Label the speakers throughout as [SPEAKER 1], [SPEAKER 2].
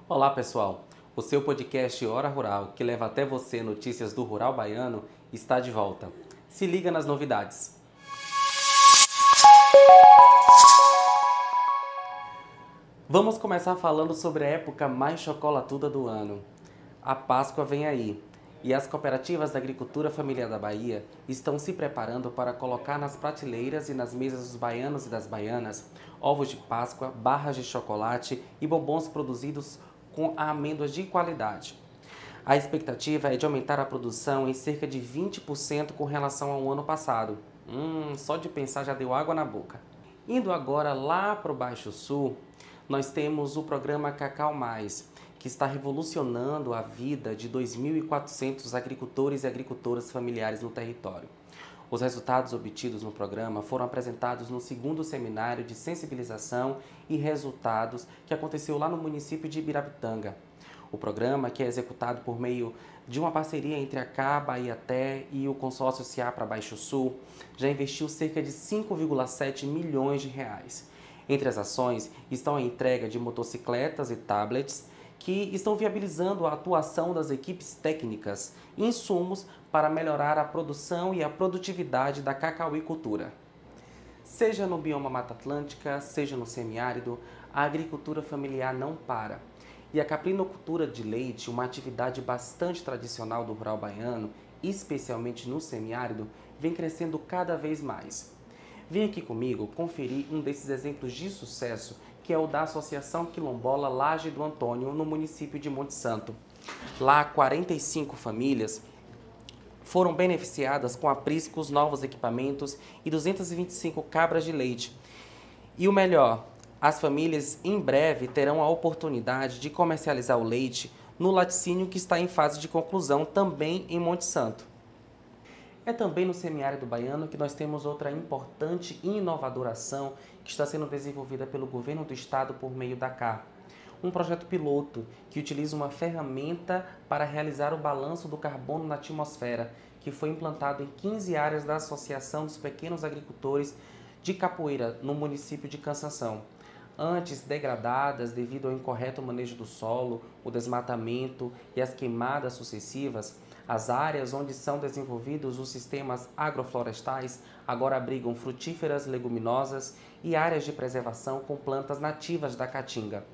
[SPEAKER 1] Olá pessoal, o seu podcast Hora Rural, que leva até você notícias do rural baiano, está de volta. Se liga nas novidades. Vamos começar falando sobre a época mais chocolatuda do ano. A Páscoa vem aí, e as cooperativas da agricultura familiar da Bahia estão se preparando para colocar nas prateleiras e nas mesas dos baianos e das baianas ovos de Páscoa, barras de chocolate e bombons produzidos com amêndoas de qualidade. A expectativa é de aumentar a produção em cerca de 20% com relação ao ano passado. Só de pensar já deu água na boca. Indo agora lá para o Baixo Sul, nós temos o programa Cacau Mais, que está revolucionando a vida de 2.400 agricultores e agricultoras familiares no território. Os resultados obtidos no programa foram apresentados no segundo seminário de sensibilização e resultados que aconteceu lá no município de Ibirapitanga. O programa, que é executado por meio de uma parceria entre a CA, Bahiaté e o consórcio Ciapra Baixo Sul, já investiu cerca de 5,7 milhões de reais. Entre as ações estão a entrega de motocicletas e tablets, que estão viabilizando a atuação das equipes técnicas e insumos para melhorar a produção e a produtividade da cacauicultura. Seja no bioma Mata Atlântica, seja no semiárido, a agricultura familiar não para. E a caprinocultura de leite, uma atividade bastante tradicional do rural baiano, especialmente no semiárido, vem crescendo cada vez mais. Vem aqui comigo conferir um desses exemplos de sucesso, que é o da Associação Quilombola Laje do Antônio, no município de Monte Santo. Lá, 45 famílias foram beneficiadas com apriscos, novos equipamentos e 225 cabras de leite. E o melhor, as famílias em breve terão a oportunidade de comercializar o leite no laticínio que está em fase de conclusão também em Monte Santo. É também no semiárido baiano que nós temos outra importante e inovadora ação que está sendo desenvolvida pelo governo do estado por meio da CA. Um projeto piloto que utiliza uma ferramenta para realizar o balanço do carbono na atmosfera, que foi implantado em 15 áreas da Associação dos Pequenos Agricultores de Capoeira, no município de Cansanção. Antes degradadas devido ao incorreto manejo do solo, o desmatamento e as queimadas sucessivas, as áreas onde são desenvolvidos os sistemas agroflorestais agora abrigam frutíferas leguminosas e áreas de preservação com plantas nativas da caatinga.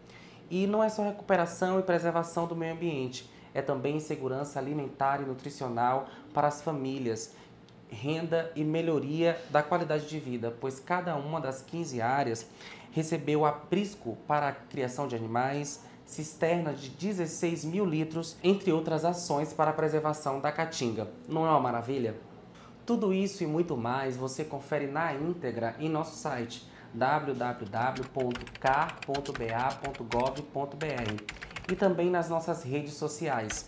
[SPEAKER 1] E não é só recuperação e preservação do meio ambiente, é também segurança alimentar e nutricional para as famílias, renda e melhoria da qualidade de vida, pois cada uma das 15 áreas recebeu aprisco para a criação de animais, cisternas de 16 mil litros, entre outras ações para a preservação da caatinga. Não é uma maravilha? Tudo isso e muito mais você confere na íntegra em nosso site www.car.ba.gov.br e também nas nossas redes sociais.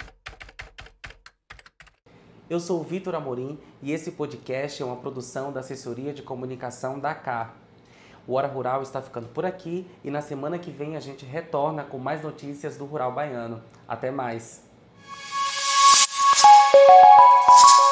[SPEAKER 1] Eu sou o Vitor Amorim e esse podcast é uma produção da Assessoria de Comunicação da CAR. O Hora Rural está ficando por aqui e na semana que vem a gente retorna com mais notícias do rural baiano. Até mais!